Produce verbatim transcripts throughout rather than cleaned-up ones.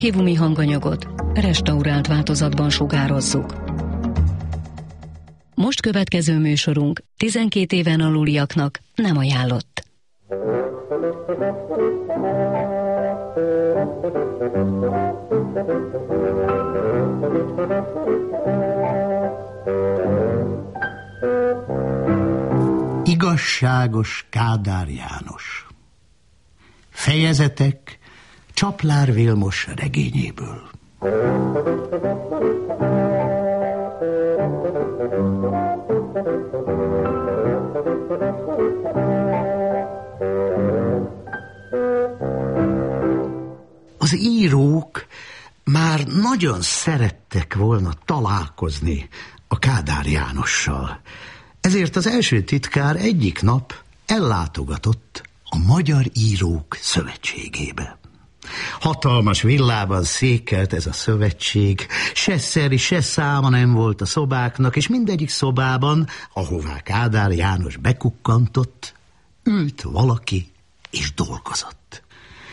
Hívumi hanganyagot restaurált változatban sugározzuk. Most következő műsorunk tizenkét éven aluliaknak nem ajánlott. Igazságos Kádár János. Fejezetek Csaplár Vilmos regényéből. Az írók már nagyon szerettek volna találkozni a Kádár Jánossal. Ezért az első titkár egyik nap ellátogatott a Magyar Írók Szövetségébe. Hatalmas villában székelt ez a szövetség, se szeri, se száma nem volt a szobáknak, és mindegyik szobában, ahová Kádár János bekukkantott, ült valaki és dolgozott.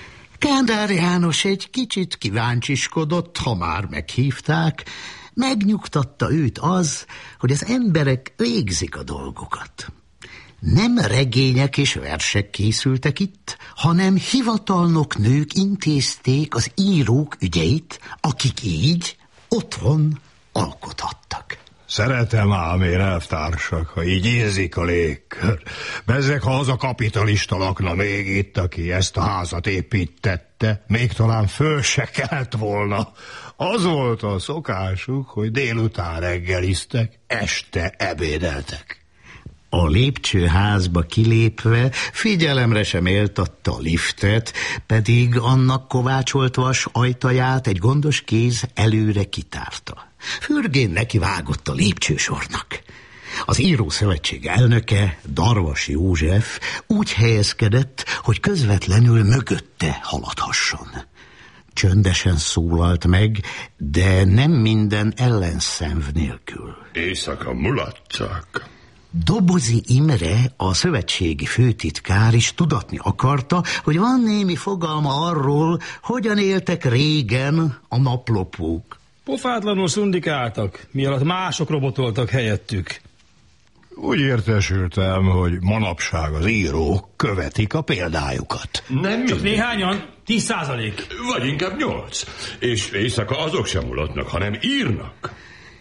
Kádár János egy kicsit kíváncsiskodott, ha már meghívták, megnyugtatta őt az, hogy az emberek végzik a dolgokat. Nem regények és versek készültek itt, hanem hivatalnok nők intézték az írók ügyeit, akik így otthon alkothattak. Szeretem ám én, elvtársak, ha így érzik a légkör. Bezzeg, ha az a kapitalista lakna még itt, aki ezt a házat építette, még talán föl se kelt volna. Az volt a szokásuk, hogy délután reggeliztek, este ebédeltek. A lépcsőházba kilépve figyelemre sem éltatta a liftet, pedig annak kovácsolt vas ajtaját egy gondos kéz előre kitárta. Fürgén neki vágott a lépcsősornak. Az Írószövetség elnöke, Darvas József úgy helyezkedett, hogy közvetlenül mögötte haladhasson. Csöndesen szólalt meg, de nem minden ellenszenv nélkül. Éjszaka mulattak. Dobozi Imre, a szövetségi főtitkár is tudatni akarta, hogy van némi fogalma arról, hogyan éltek régen a naplopók. Pofátlanul szundikáltak, mi alatt mások robotoltak helyettük. Úgy értesültem, hogy manapság az írók követik a példájukat. Nem Csak néhányan, tíz százalék. Vagy inkább nyolc. És éjszaka azok sem mulatnak, hanem írnak.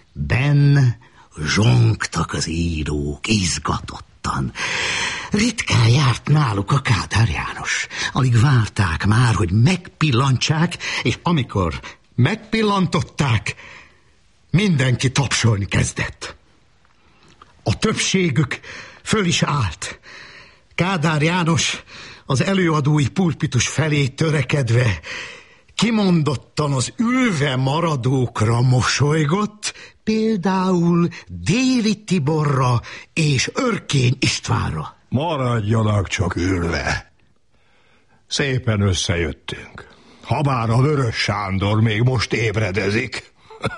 Ben zsongtak az írók izgatottan. Ritkán járt náluk a Kádár János. Alig várták már, hogy megpillantsák, és amikor megpillantották, mindenki tapsolni kezdett. A többségük föl is állt. Kádár János az előadói pulpitus felé törekedve kimondottan az ülve maradókra mosolygott, például Déri Tiborra és Örkény Istvánra. Maradjanak csak ülve. Szépen összejöttünk. Habár a Vörös Sándor még most ébredezik.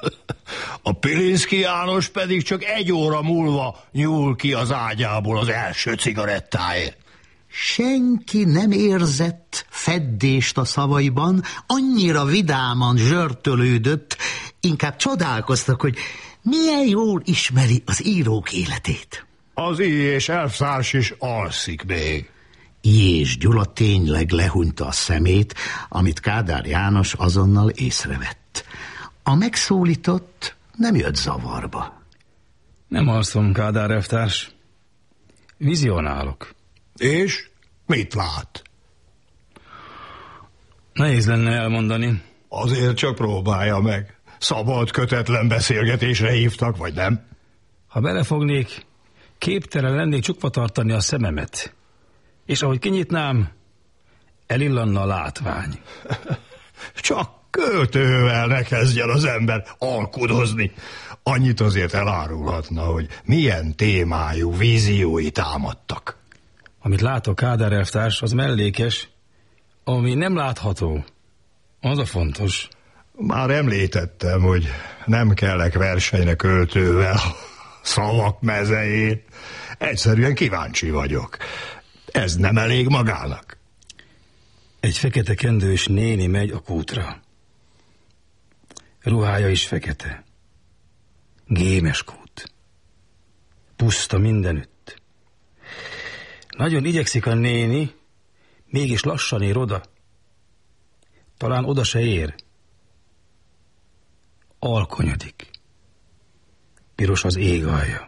A Pilinszky János pedig csak egy óra múlva nyúl ki az ágyából az első cigarettáért. Senki nem érzett feddést a szavaiban, annyira vidáman zsörtölődött, inkább csodálkoztak, hogy milyen jól ismeri az írók életét. Az I. és elvtárs is alszik még. I. és Gyula tényleg lehunyta a szemét, amit Kádár János azonnal észrevett. A megszólított nem jött zavarba. Nem alszom, Kádár elvtárs. Vizionálok. És mit lát? Nehéz lenne elmondani. Azért csak próbálja meg. Szabad, kötetlen beszélgetésre hívtak, vagy nem? Ha belefognék, képtelen lennék csukva tartani a szememet. És ahogy kinyitnám, elillanna a látvány. Csak költővel ne kezdjen az ember alkudozni. Annyit azért elárulhatna, hogy milyen témájú víziói támadtak. Amit látok, Kádár elvtárs, az mellékes. Ami nem látható, az a fontos. Már említettem, hogy nem kellek versenyre költővel a szavak mezején. Egyszerűen kíváncsi vagyok. Ez nem elég magának? Egy fekete kendős néni megy a kútra. Ruhája is fekete. Gémeskút. Puszta mindenütt. Nagyon igyekszik a néni, mégis lassan ér oda. Talán oda se ér. Alkonyodik. Piros az ég alja.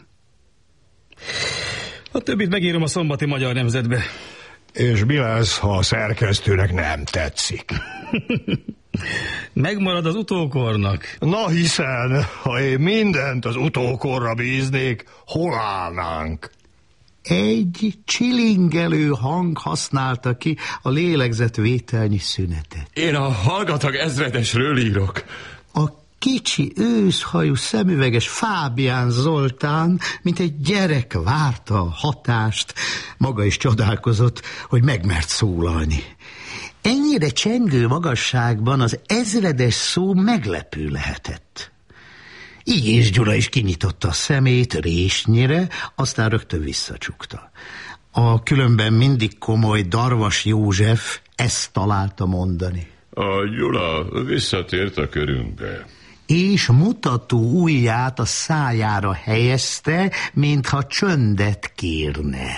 A többit megírom a Szombati Magyar Nemzetbe. És mi lesz, ha a szerkesztőnek nem tetszik? Megmarad az utókornak. Na hiszen, ha én mindent az utókorra bíznék, hol állnánk? Egy csilingelő hang használta ki a lélegzetvételnyi szünetet. Én a Hallgatag ezredesről írok. A kicsi őszhajú szemüveges Fábián Zoltán, mint egy gyerek várta a hatást, maga is csodálkozott, hogy megmert szólalni. Ennyire csengő magasságban az ezredes szó meglepő lehetett. Így Gyula is kinyitotta a szemét résnyire, aztán rögtön visszacsukta. A különben mindig komoly Darvas József ezt találta mondani. A Gyula visszatért a körünkbe. És mutató ujját a szájára helyezte, mintha csöndet kérne.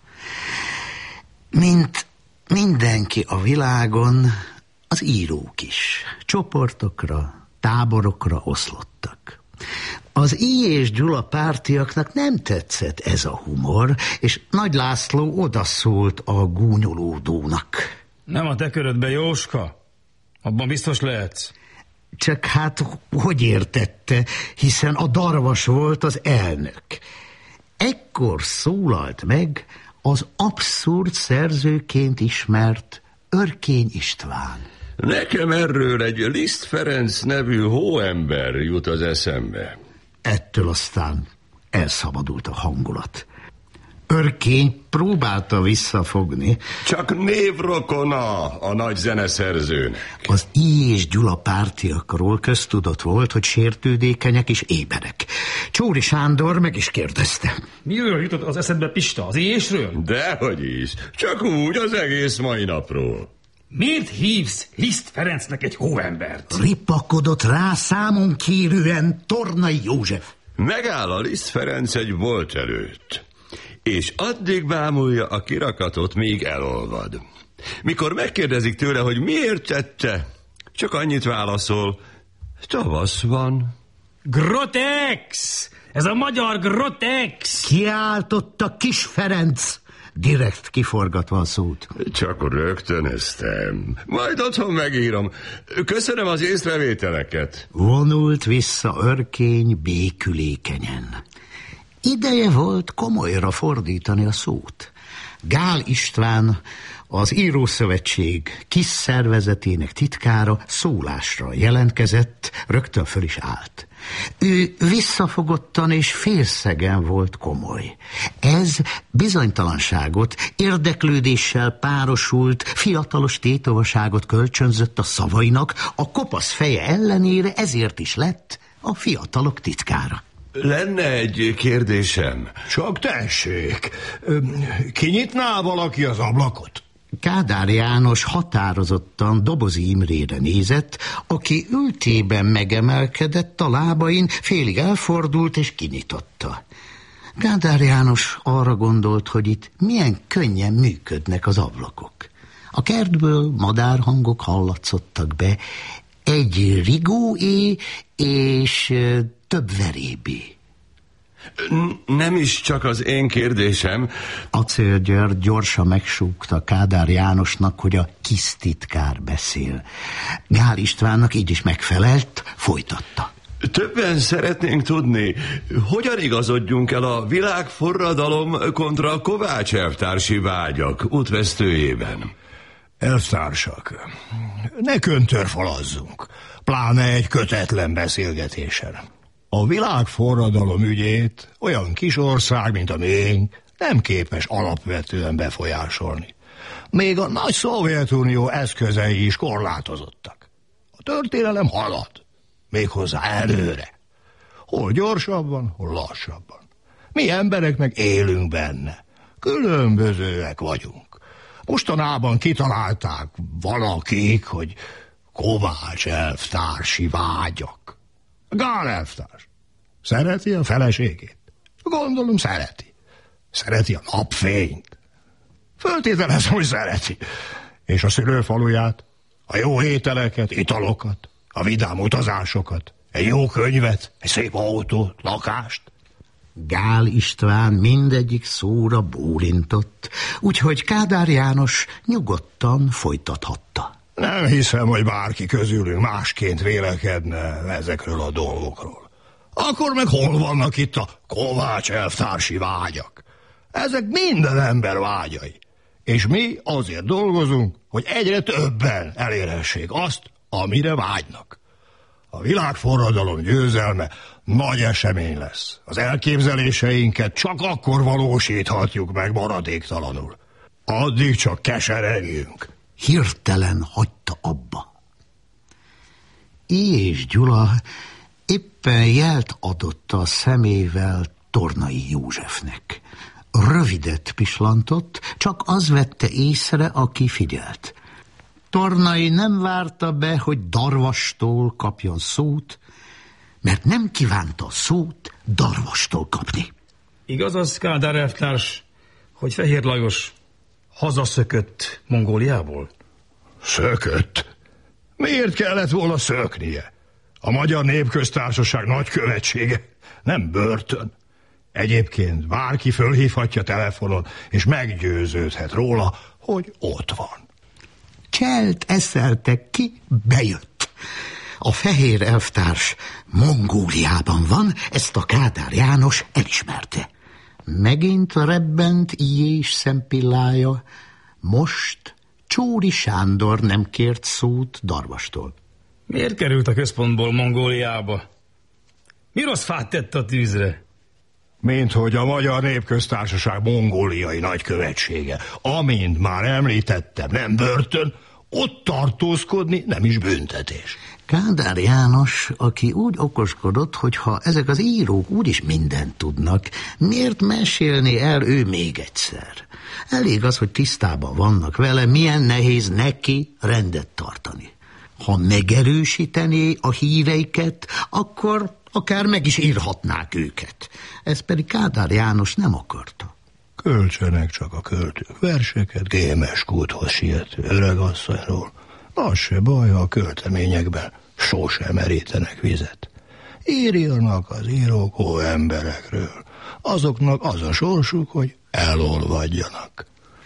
Mint mindenki a világon, az írók is csoportokra, táborokra oszlottak. Az I. és Gyula pártiaknak nem tetszett ez a humor, és Nagy László odaszólt a gúnyolódónak. Nem a te körödbe, Jóska? Abban biztos lehetsz. Csak hát hogy értette, hiszen a Darvas volt az elnök. Ekkor szólalt meg az abszurd szerzőként ismert Örkény István. Nekem erről egy Liszt Ferenc nevű hóember jut az eszembe. Ettől aztán elszabadult a hangulat. Örkény próbálta visszafogni. Csak névrokona a nagy zeneszerzőnek. Az I. és Gyula pártiakról köztudott volt, hogy sértődékenyek és éberek. Csóri Sándor meg is kérdezte. Miről jutott az eszedbe, Pista? Az ésről? Dehogy is. Csak úgy az egész mai napról. Miért hívsz Liszt Ferencnek egy hóembert? Ripakodott rá számon kérően Tornai József. Megáll a Liszt Ferenc egy bolt előtt, és addig bámulja a kirakatot, míg elolvad. Mikor megkérdezik tőle, hogy miért tette, csak annyit válaszol: tavasz van. Grotex! Ez a magyar Grotex! Kiáltotta Kis Ferenc, direkt kiforgatva a szót. Csak rögtönöztem. Majd otthon megírom. Köszönöm az észrevételeket. Vonult vissza Örkény békülékenyen. Ideje volt komolyra fordítani a szót. Gál István, az Írószövetség kis szervezetének titkára szólásra jelentkezett, rögtön föl is állt. Ő visszafogottan és félszegen volt komoly. Ez bizonytalanságot, érdeklődéssel párosult, fiatalos tétovaságot kölcsönzött a szavainak, a kopasz feje ellenére ezért is lett a fiatalok titkára. Lenne egy kérdésem. Csak tessék, kinyitná valaki az ablakot? Kádár János határozottan Dobozi Imrére nézett, aki ültében megemelkedett a lábain, félig elfordult és kinyitotta. Kádár János arra gondolt, hogy itt milyen könnyen működnek az ablakok. A kertből madárhangok hallatszottak be, egy rigóé és több verébé. Nem is csak az én kérdésem. Acél György gyorsan megsúgta Kádár Jánosnak, hogy a kis titkár beszél. Gál Istvánnak így is megfelelt, folytatta. Többen szeretnénk tudni, hogyan igazodjunk el a világforradalom kontra Kovács elvtársi vágyak útvesztőjében. Elvtársak, ne köntörfalazzunk, pláne egy kötetlen beszélgetésen. A világforradalom ügyét olyan kis ország, mint a miénk, nem képes alapvetően befolyásolni. Még a nagy Szovjetunió eszközei is korlátozottak. A történelem halad, méghozzá előre. Hol gyorsabban, hol lassabban. Mi emberek meg élünk benne. Különbözőek vagyunk. Mostanában kitalálták valakik, hogy Kovács elvtársi vágyak. Gál elvtárs. Szereti a feleségét? Gondolom szereti. Szereti a napfényt. Föltételezem, hogy szereti. És a szülőfaluját, a jó ételeket, italokat, a vidám utazásokat, egy jó könyvet, egy szép autót, lakást. Gál István mindegyik szóra bólintott, úgyhogy Kádár János nyugodtan folytathatta. Nem hiszem, hogy bárki közülünk másként vélekedne ezekről a dolgokról. Akkor meg hol vannak itt a Kovács elvtársi vágyak? Ezek minden ember vágyai. És mi azért dolgozunk, hogy egyre többen elérhessék azt, amire vágynak. A világforradalom győzelme nagy esemény lesz. Az elképzeléseinket csak akkor valósíthatjuk meg maradéktalanul. Addig csak keseregjünk. Hirtelen hagyta abba. I. és Gyula éppen jelt adott a szemével Tornai Józsefnek. Rövidet pislantott, csak az vette észre, aki figyelt. Tornai nem várta be, hogy Darvastól kapjon szót, mert nem kívánta szót Darvastól kapni. Igaz az, Kádár elvtárs, hogy Fehér Lajos hazaszökött Mongóliából? Szökött? Miért kellett volna szöknie? A Magyar Népköztársaság nagykövetsége nem börtön. Egyébként bárki fölhívhatja telefonon, és meggyőződhet róla, hogy ott van. Cselt eszeltek ki, bejött. A fehér elvtárs Mongóliában van, ezt a Kádár János elismerte. Megint rebbent Ijés szempillája, most Csóri Sándor nem kért szót Darvastól. Miért került a központból Mongóliába? Mi rossz fát tett a tűzre? Mint hogy a Magyar Népköztársaság mongóliai nagykövetsége, amint már említettem, nem börtön, ott tartózkodni nem is büntetés. Kádár János, aki úgy okoskodott, hogy ha ezek az írók úgyis mindent tudnak, miért mesélni el ő még egyszer? Elég az, hogy tisztában vannak vele, milyen nehéz neki rendet tartani. Ha megerősítené a híreiket, akkor akár meg is írhatnák őket. Ez pedig Kádár János nem akarta. Költsenek csak a költők verseket Gémes kúthoz siető öregasszonyról. Az se baj, ha a költeményekben sosem merítenek vizet. Írjanak az írók ó emberekről. Azoknak az a sorsuk, hogy elolvadjanak.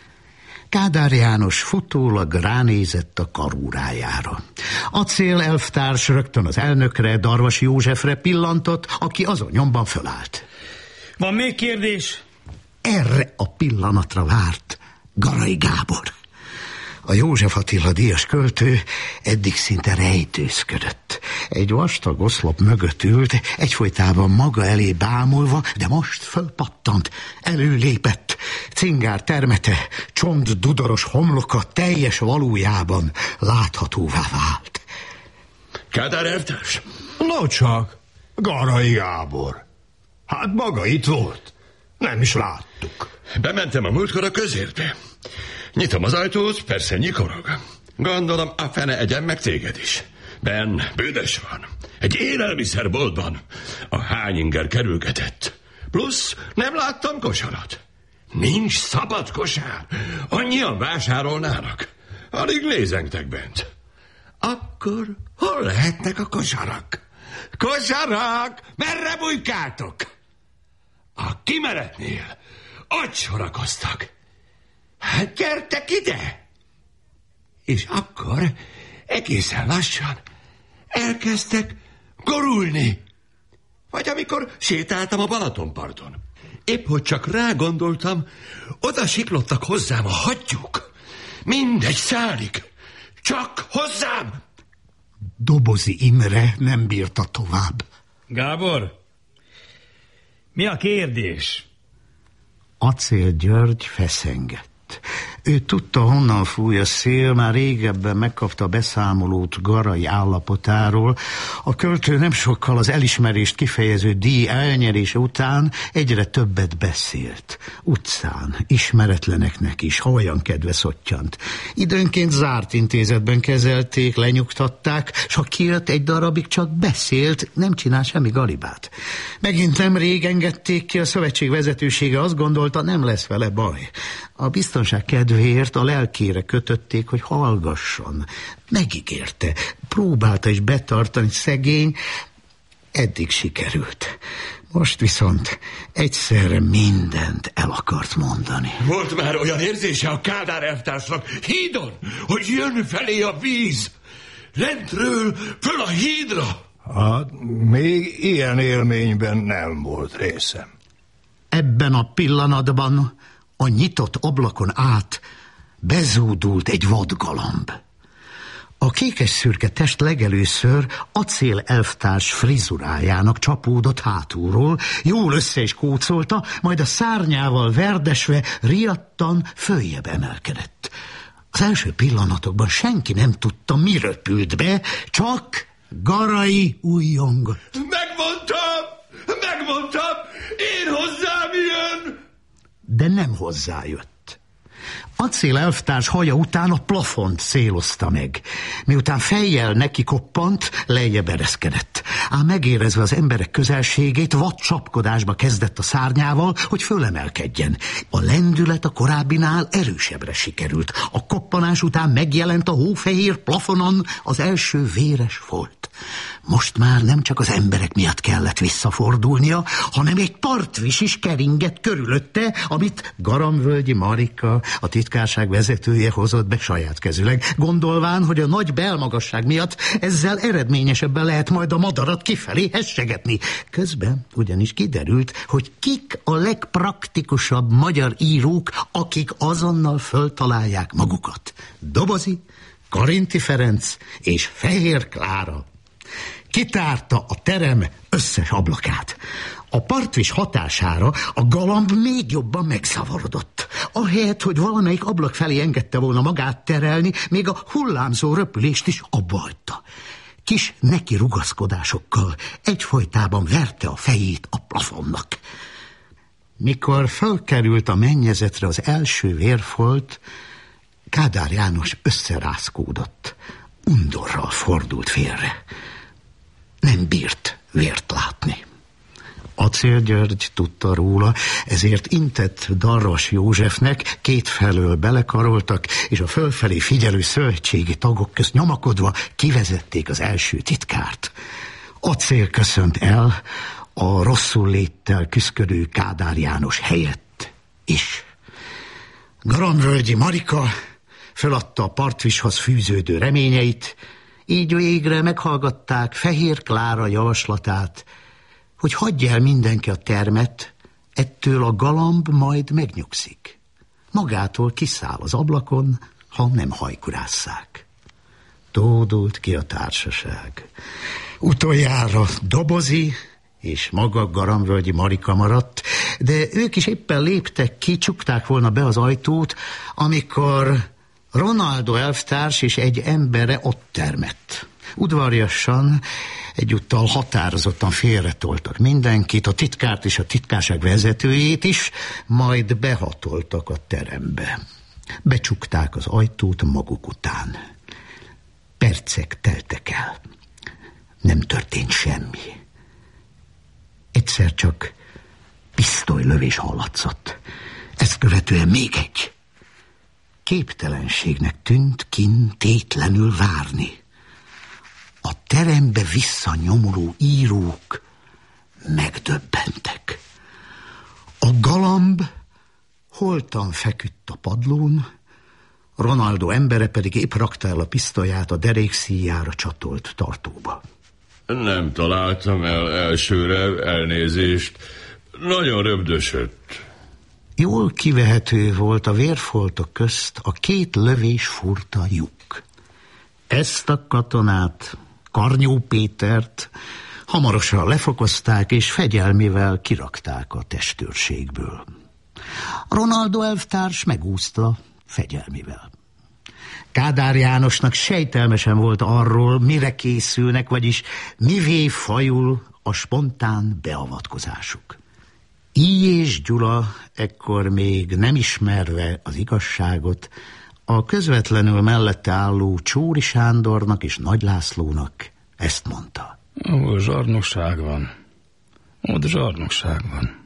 Kádár János futólag ránézett a karúrájára. Acél elvtárs rögtön az elnökre, Darvas Józsefre pillantott, aki azon nyomban fölállt. Van még kérdés? Erre a pillanatra várt Garai Gábor. A József Attila díjas költő eddig szinte rejtőzködött. Egy vastag oszlop mögött ült, egyfolytában maga elé bámulva, de most fölpattant, előlépett. Cingár termete, csont dudaros homloka teljes valójában láthatóvá vált. Kádár elvtárs? No csak, Garai Gábor. Hát maga itt volt. Nem is láttuk. Bementem a múltkor a közértbe. Nyitom az ajtót, persze nyikorog. Gondolom, a fene egyen meg téged is. Ben, bűnös van. Egy élelmiszerboltban. A hányinger kerülgetett. Plusz nem láttam kosarat. Nincs szabad kosár. Annyian vásárolnának. Alig lézengtek bent. Akkor hol lehetnek a kosarak? Kosarak! Merre bujkáltok? A kimenetnél ott sorakoztak. Hát gyertek ide! És akkor egészen lassan elkezdtek gurulni. Vagy amikor sétáltam a Balatonparton. Épp hogy csak rágondoltam, oda siklottak hozzám a hattyúk. Mindegy szálig. Csak hozzám! Dobozi Imre nem bírta tovább. Gábor, mi a kérdés? Acél György feszengett. Ő tudta, honnan fúj a szél, már régebben megkapta a beszámolót Garai állapotáról. A költő nem sokkal az elismerést kifejező díj elnyerése után egyre többet beszélt. Utcán, ismeretleneknek is, ha olyan kedve szottyant. Időnként zárt intézetben kezelték, lenyugtatták, s ha kijött egy darabig, csak beszélt, nem csinál semmi galibát. Megint nem rég engedték ki, a szövetség vezetősége azt gondolta, nem lesz vele baj. A biztonság kedvéért a lelkére kötötték, hogy hallgasson. Megígérte, próbálta is betartani, szegény, eddig sikerült. Most viszont egyszerre mindent el akart mondani. Volt már olyan érzése a Kádár elvtársnak hídon, hogy jön felé a víz. Lentről föl a hídra. Hát, még ilyen élményben nem volt részem. Ebben a pillanatban a nyitott ablakon át bezúdult egy vadgalamb. A kékes-szürke test legelőször acél elvtárs frizurájának csapódott hátulról, jól össze is kócolta, majd a szárnyával verdesve riadtan följebb emelkedett. Az első pillanatokban senki nem tudta, mi röpült be, csak Garai újjongott. Megmondtam! Megmondtam! Én hozzám jön! De nem hozzájött. Acél elvtárs haja után a plafont célozta meg. Miután fejjel neki koppant, lejjebb ereszkedett. Ám megérezve az emberek közelségét, vad csapkodásba kezdett a szárnyával, hogy fölemelkedjen. A lendület a korábbinál erősebbre sikerült. A koppanás után megjelent a hófehér plafonon az első véres folt. Most már nem csak az emberek miatt kellett visszafordulnia, hanem egy partvis is keringett körülötte, amit Garamvölgyi Marika, a titkárság vezetője hozott be saját kezüleg, gondolván, hogy a nagy belmagasság miatt ezzel eredményesebben lehet majd a madarat kifelé hessegetni. Közben ugyanis kiderült, hogy kik a legpraktikusabb magyar írók, akik azonnal föltalálják magukat. Dobozi, Karinti Ferenc és Fehér Klára. Kitárta a terem összes ablakát. A partvis hatására a galamb még jobban megszavarodott. Ahelyett, hogy valamelyik ablak felé engedte volna magát terelni, még a hullámzó röpülést is abba hagyta. Kis neki rugaszkodásokkal egyfolytában verte a fejét a plafonnak. Mikor fölkerült a mennyezetre az első vérfolt, Kádár János összerázkódott. Undorral fordult félre. Nem bírt vért látni. Acél György tudta róla, ezért intett Darvas Józsefnek, kétfelől belekaroltak, és a fölfelé figyelő szövetségi tagok közt nyomakodva kivezették az első titkárt. Acél köszönt el a rosszul léttel küszködő Kádár János helyett is. Garamvölgyi Marika föladta a partvishoz fűződő reményeit, így végre meghallgatták Fehér Klára javaslatát, hogy hagyja el mindenki a termet, ettől a galamb majd megnyugszik. Magától kiszáll az ablakon, ha nem hajkurásszák. Tódult ki a társaság. Utoljára Dobozi és maga Garamvölgyi Marika maradt, de ők is éppen léptek ki, csukták volna be az ajtót, amikor Ronaldo elvtárs és egy embere ott termett. Udvariasan, egyúttal határozottan félretoltak mindenkit, a titkárt és a titkárság vezetőjét is, majd behatoltak a terembe. Becsukták az ajtót maguk után. Percek teltek el. Nem történt semmi. Egyszer csak pisztolylövés hallatszott. Ezt követően még egy. Képtelenségnek tűnt kint tétlenül várni. A terembe visszanyomuló írók megdöbbentek. A galamb holtan feküdt a padlón, Ronaldo embere pedig épp rakta el a pisztolyát a derékszíjára csatolt tartóba. Nem találtam el elsőre, elnézést. Nagyon röpdösött. Jól kivehető volt a vérfoltok közt a két lövés furta lyuk. Ezt a katonát, Karnyó Pétert hamarosan lefokozták, és fegyelmével kirakták a testőrségből. Ronaldo elvtárs megúszta, fegyelmivel. Kádár Jánosnak sejtelmesen volt arról, mire készülnek, vagyis mivé fajul a spontán beavatkozásuk. Így és Gyula ekkor még nem ismerve az igazságot, a közvetlenül mellette álló Csóri Sándornak és Nagy Lászlónak ezt mondta. Ahol zsarnokság van, ott zsarnokság van.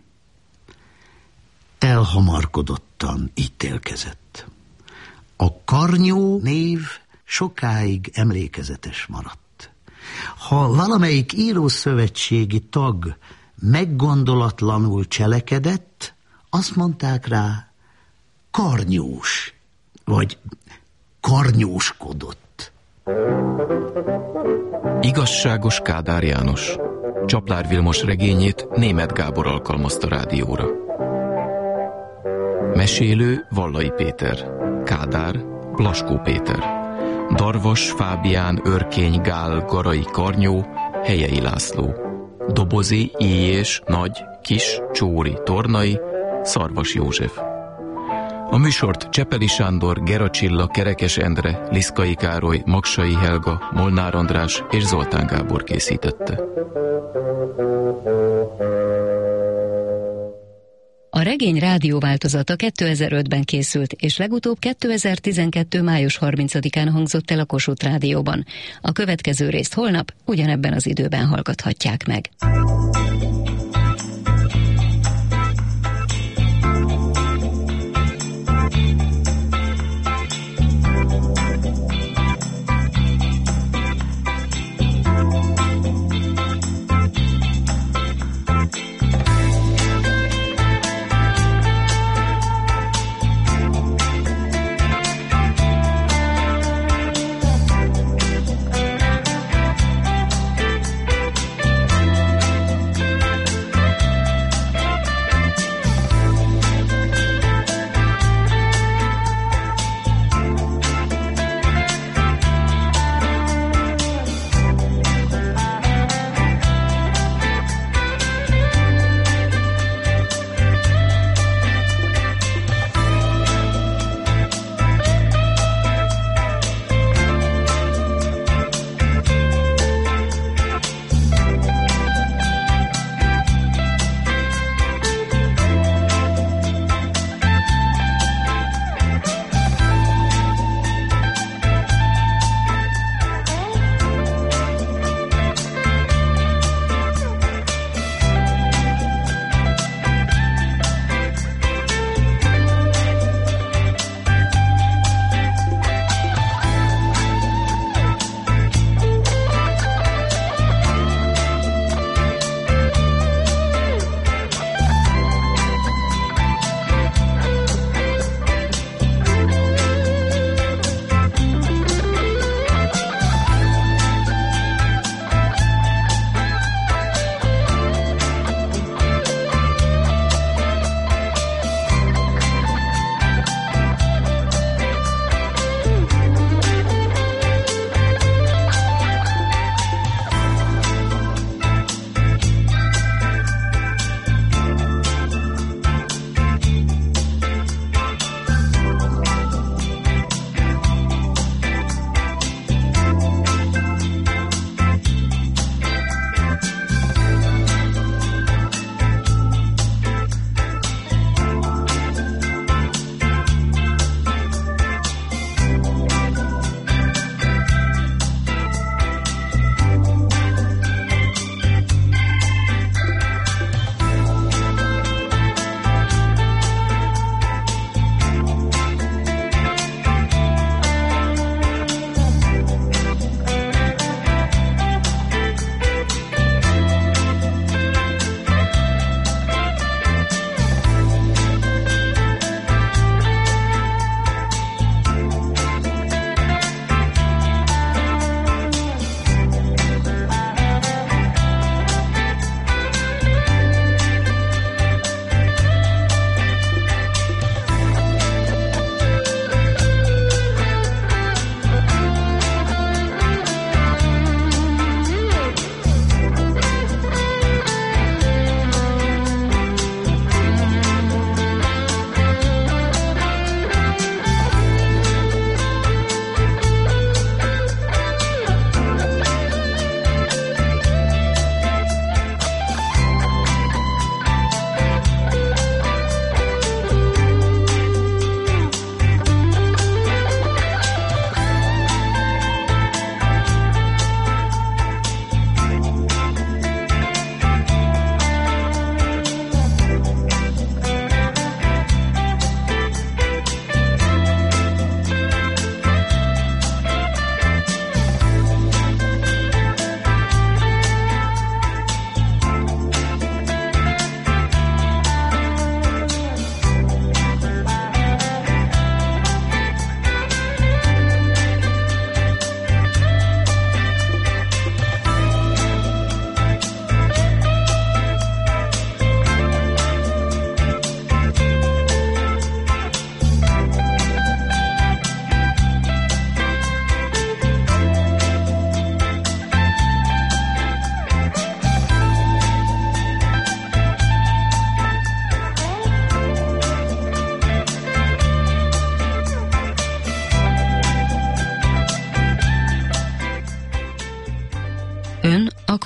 Elhamarkodottan ítélkezett. A Karnyó név sokáig emlékezetes maradt. Ha valamelyik írószövetségi tag meggondolatlanul cselekedett, azt mondták rá, karnyós, vagy karnyóskodott. Igazságos Kádár János. Csaplár Vilmos regényét Németh Gábor alkalmazta rádióra. Mesélő Vallai Péter. Kádár Blaskó Péter. Darvas Fábián Örkény Gál Garai Karnyó Helyei László. Dobozi Íjés Nagy Kis Csóri Tornai Szarvas József. A műsort Csepeli Sándor, Gera Csilla, Kerekes Endre, Liszkai Károly, Magsai Helga, Molnár András és Zoltán Gábor készítette. A regény rádióváltozata kétezer-ötben készült, és legutóbb kétezer-tizenkettő. május harmincadikán hangzott el a Kossuth Rádióban. A következő részt holnap ugyanebben az időben hallgathatják meg.